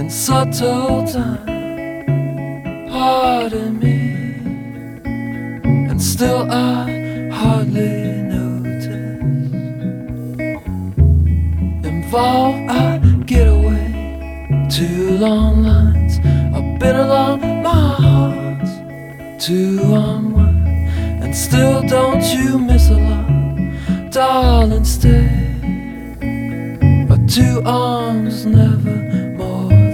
in subtle time. Pardon me, and still I hardly notice. Involved, I get away. Too long lines, I've been along, my heart's too unwind, and still don't you